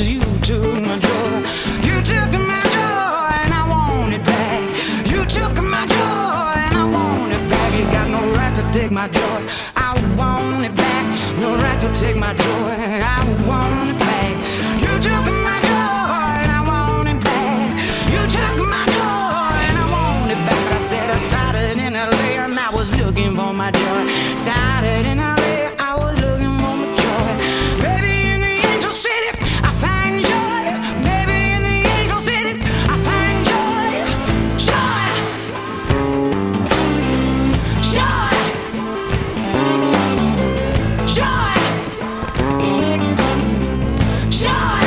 'cause you took my joy. You took my joy and I want it back. You took my joy and I want it back. You got no right to take my joy. I want it back. No right to take my joy. I want it back. You took my joy and I want it back. You took my joy and I want it back. I said I started in LA and I was looking for my joy. Started in LA, I was looking for my joy. Baby, in the Angel City, I find joy. Baby, in the Angel City, I find joy. Joy. Joy. Joy. Joy.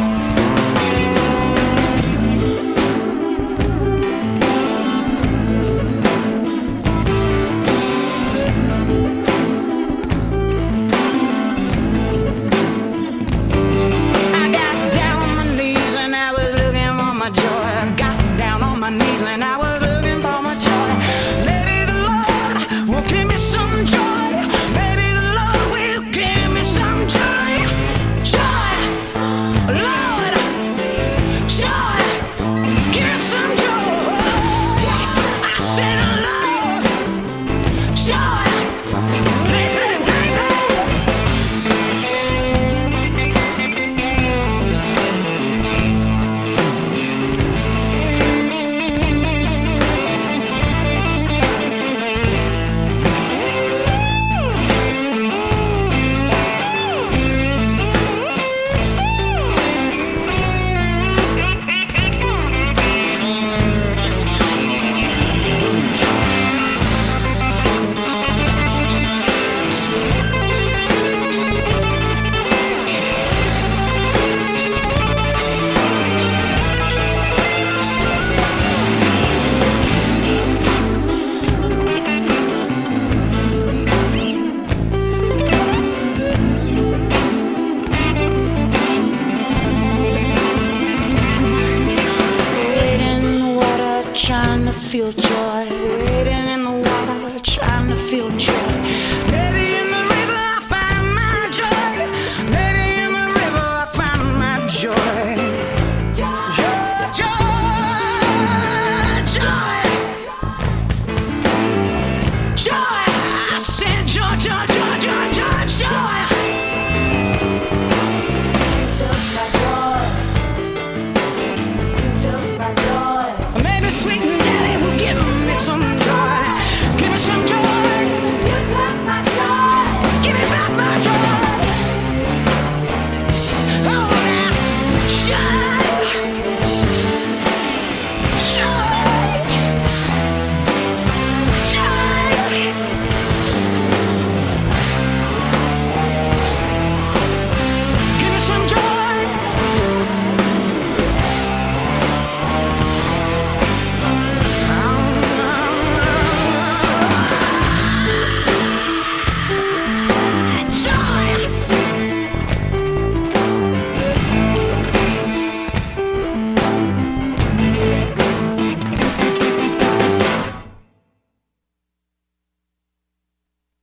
I got down on my knees and I was looking for my joy. I got down on my knees and I was looking for my joy. Maybe the Lord will give me some joy. Maybe the Lord will give me some joy. Joy, Lord, joy, give me some joy. I said, Lord, joy, play, play, play, play. Wade in the water, trying to feel joy.